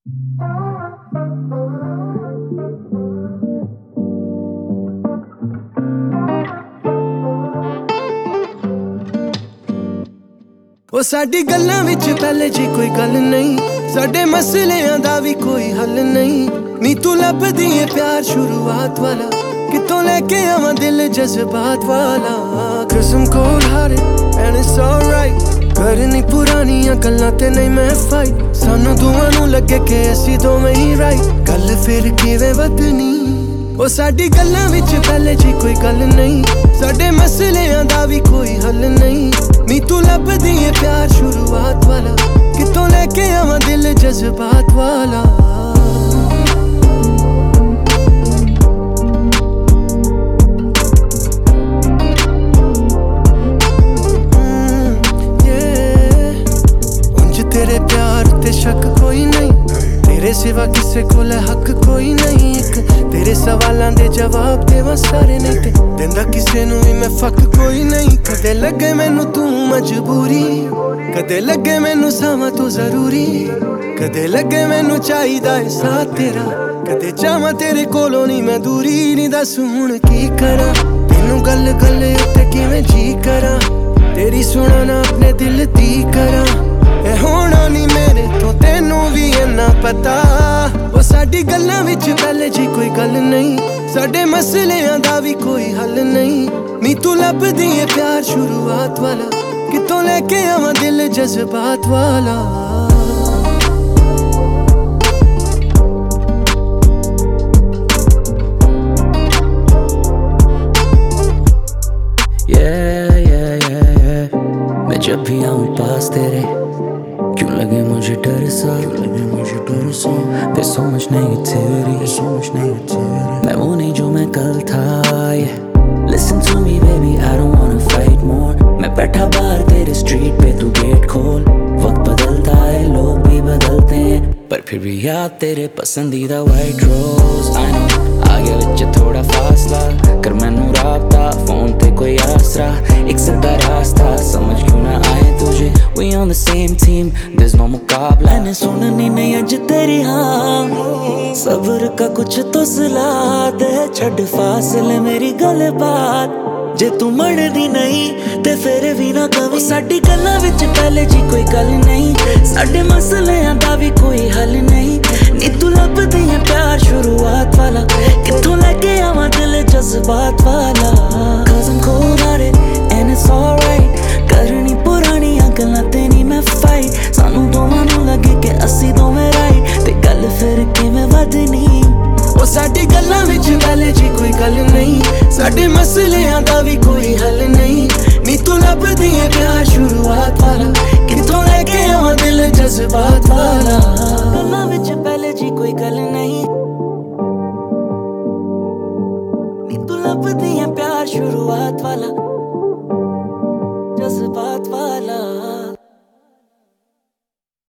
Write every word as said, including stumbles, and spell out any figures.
ਉਹ ਸਾਡੀ ਗੱਲਾਂ ਵਿੱਚ ਪਹਿਲੇ ਜੀ ਕੋਈ ਗੱਲ ਨਹੀਂ, ਸਾਡੇ ਮਸਲਿਆਂ ਦਾ ਵੀ ਕੋਈ ਹੱਲ ਨਹੀਂ। ਨੀ ਤੂੰ ਲੱਭਦੀ ਏ ਪਿਆਰ ਸ਼ੁਰੂਆਤ ਵਾਲਾ, ਕਿਤੋਂ ਲੈ ਕੇ ਆਵਾਂ ਦਿਲ ਜਜ਼ਬਾਤ ਵਾਲਾ। ਕਸਮ ਕੋਲ ਹਾਰੇ ਐਂਡ ਇਟਸ ਆਲਰਾਈਟ, ਕਰਨੀ ਪੁਰਾਣੀਆਂ ਗੱਲਾਂ ਤੇ ਨਹੀਂ ਮੈਂ ਫਾਈਟ। ਸਾਨੂੰ ਦੋਵਾਂ ਨੂੰ ਲੱਗੇ ਕਿ ਅਸੀਂ ਦੋਵੇਂ ਹੀ ਰਾਈਟ, ਗੱਲ ਫਿਰ ਕਿਵੇਂ ਵਧਣੀ। ਉਹ ਸਾਡੀ ਗੱਲਾਂ ਵਿੱਚ ਪਹਿਲੇ ਜੀ ਕੋਈ ਗੱਲ ਨਹੀਂ, ਸਾਡੇ ਮਸਲਿਆਂ ਦਾ ਵੀ ਕੋਈ ਹੱਲ ਨਹੀਂ। ਨੀ ਤੂੰ ਲੱਭਦੀ ਏ ਪਿਆਰ ਸ਼ੁਰੂਆਤ ਵਾਲਾ, ਕਿਤੋਂ ਲੈ ਕੇ ਆਵਾਂ ਦਿਲ ਜਜ਼ਬਾਤ ਵਾਲਾ। ਉਂਝ ਤੇਰੇ ਪਿਆਰ ਤੇ ਸ਼ੱਕ ਕੋਈ ਨਹੀਂ, ਤੇਰੇ ਸਿਵਾ ਕਿਸੇ ਕੋਲ ਹੱਕ ਕੋਈ ਨਹੀਂ। ਇੱਕ ਤੇਰੇ ਸਵਾਲਾਂ ਦੇ ਜਵਾਬ ਦੇਵਾਂ ਸਾਰੇ ਨਹੀਂ ਤੇ ਦਿੰਦਾ ਕਿਸੇ ਨੂੰ ਵੀ ਮੈਂ ਫੱਕ ਕੋਈ ਨਹੀਂ। ਕਦੇ ਲੱਗੇ ਮੈਨੂੰ ਤੂੰ ਮਜਬੂਰੀ, ਕਦੇ ਲੱਗੇ ਮੈਨੂੰ ਸਮਾਂ ਤੂੰ ਜ਼ਰੂਰੀ, ਕਦੇ ਲੱਗੇ ਮੈਨੂੰ ਚਾਹੀਦਾ ਏ ਸਾਥ ਤੇਰਾ, ਕਦੇ ਚਾਹਾਂ ਤੇਰੇ ਕੋਲੋਂ ਨਹੀਂ ਮੈਂ ਦੂਰੀ। ਨਹੀਂ ਦੱਸ ਹੁਣ ਕੀ ਕਰਾਂ, ਤੈਨੂੰ ਗੱਲ ਗੱਲ ਉੱਤੇ ਕਿਵੇਂ ਜੀ ਕਰਾਂ, ਤੇਰੀ ਸੁਣਾ ਨਾ ਆਪਣੇ ਦਿਲ ਦੀ ਕਰਾਂ। ਇਹ ਹੋਣਾ ਨਹੀਂ ਮੇਰੇ ਤੋਂ ਤੈਨੂੰ ਵੀ ਇੰਨਾ ਪਤਾ। ਉਹ ਸਾਡੀ ਗੱਲਾਂ ਵਿੱਚ ਪਹਿਲੇ ਜੀ ਕੋਈ ਗੱਲ ਨਹੀਂ, ਸਾਡੇ ਮਸਲਿਆਂ ਦਾ ਵੀ ਕੋਈ ਹੱਲ ਨਹੀਂ। ਨੀ ਤੂੰ ਲੱਭਦੀ ਏ ਪਿਆਰ ਸ਼ੁਰੂਆਤ ਵਾਲਾ, ਕਿਤੋਂ ਲੈ ਕੇ ਆਵਾਂ ਦਿਲ ਜਜ਼ਬਾਤ ਵਾਲਾ। yeah, yeah, yeah, yeah. मैं जब भी आऊं पास तेरे क्यों लगे मुझे डर सा, क्यों लगे मुझे डर सा। There's so much negativity, there's so much negativity. मैं वो नहीं जो मैं कल था, yeah. Listen to me baby, I don't wanna fight more. मैं बैठा बाहर तेरे स्ट्रीट पे, तू गेट खोल। वक्त बदलता है लोग भी बदलते हैं, पर फिर भी याद तेरे पसंदीदा वाइट रोज। I know आगे विच थोड़ा फासला कर मैनू राबता, फोन ते कोई आसरा। एक सीधा रास्ता समझ क्यों ना आए तुझे, we on the same team, there's no मुकाबला। मैंने सुननी नहीं अज तेरी हाँ, सब्र का कुछ तो सला दे। छड़ फासले मेरी गल बात, जे तू मरदी नहीं ते फिर भी ना कभी। साडी गल्लां विच पहले जी कोई गल नहीं, साडे मसलियां दा भी कोई हल नहीं। नी तू लभदी है प्यार शुरुआत वाला, कित्थों लैके आवां दिल जज्बात वाला। Cause I'm cold hearted and it's alright, करनी पुराणियां गल्लां ते नहीं मैं फाइट। सानू दोवां नूं लगे कि असी दोवें राइट, ते गल फिर किवें वधनी। ਉਹ ਸਾਡੀ ਗੱਲਾਂ ਵਿੱਚ ਪਹਿਲੇ ਜੀ ਕੋਈ ਗੱਲ ਨਹੀਂ, ਸਾਡੇ ਮਸਲਿਆਂ ਦਾ ਵੀ ਕੋਈ ਹੱਲ ਨਹੀਂ। ਨੀ ਤੂੰ ਲੱਭਦੀ ਏ ਪਿਆਰ ਸ਼ੁਰੂਆਤ ਵਾਲਾ, ਕਿੱਥੋਂ ਲੈ ਕੇ ਆਵਾਂ ਦਿਲ ਜਜ਼ਬਾਤ ਵਾਲਾ। ਗੱਲਾਂ ਵਿੱਚ ਪਹਿਲੇ ਜੀ ਕੋਈ ਗੱਲ ਨਹੀਂ, ਨੀ ਤੂੰ ਲੱਭਦੀ ਏ ਪਿਆਰ ਸ਼ੁਰੂਆਤ ਵਾਲਾ।